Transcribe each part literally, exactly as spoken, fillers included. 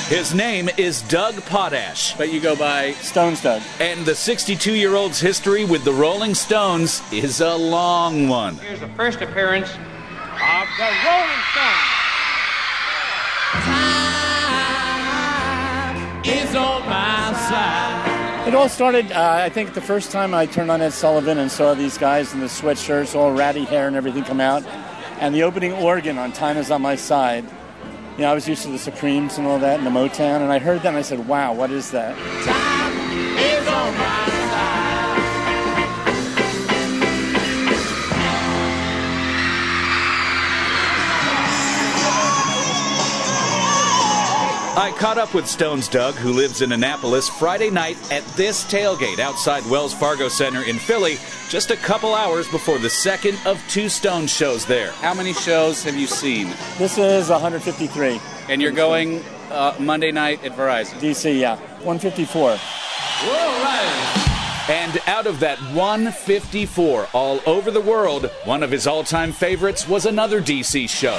His name is Doug Potash. But you go by Stones Doug. And the sixty-two-year-old's history with the Rolling Stones is a long one. Here's the first appearance of the Rolling Stones. Time is on my side. It all started, uh, I think, the first time I turned on Ed Sullivan and saw these guys in the sweatshirts, all ratty hair and everything come out. And the opening organ on Time Is On My Side. You know, I was used to the Supremes and all that and the Motown, and I heard that and I said, wow, what is that? Time is on my I caught up with Stones Doug, who lives in Annapolis, Friday night at this tailgate outside Wells Fargo Center in Philly, just a couple hours before the second of two Stones shows there. How many shows have you seen? This is one hundred fifty-three. And you're going uh, Monday night at Verizon? D C, yeah. one fifty-four. Whoa, right. And out of that one fifty-four all over the world, one of his all-time favorites was another D C show.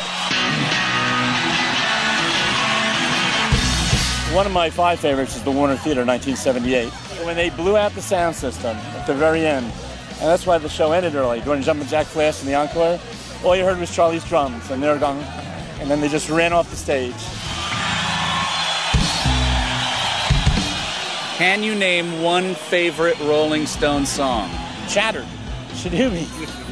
One of my five favorites is the Warner Theater, nineteen seventy-eight. When they blew out the sound system at the very end, and that's why the show ended early. During Jumpin' Jack Flash in the encore, all you heard was Charlie's drums, and they were gone, and then they just ran off the stage. Can you name one favorite Rolling Stones song? Shattered. Shadoomy.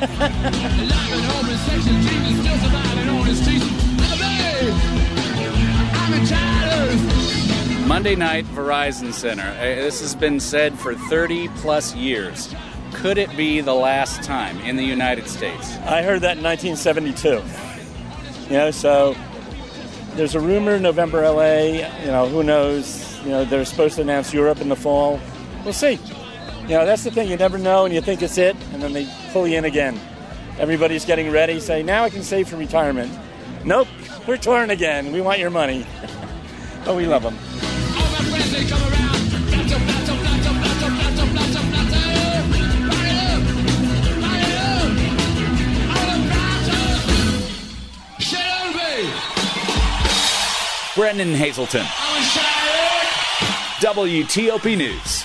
Monday night, Verizon Center. Uh, This has been said for thirty plus years. Could it be the last time in the United States? I heard that in nineteen seventy-two. You know, so there's a rumor November L A, you know, who knows? You know, they're supposed to announce Europe in the fall. We'll see. You know, that's the thing. You never know, and you think it's it, and then they pull you in again. Everybody's getting ready, say, now I can save for retirement. Nope, we're touring again. We want your money. But we love them. Brendan Hazelton, W T O P News.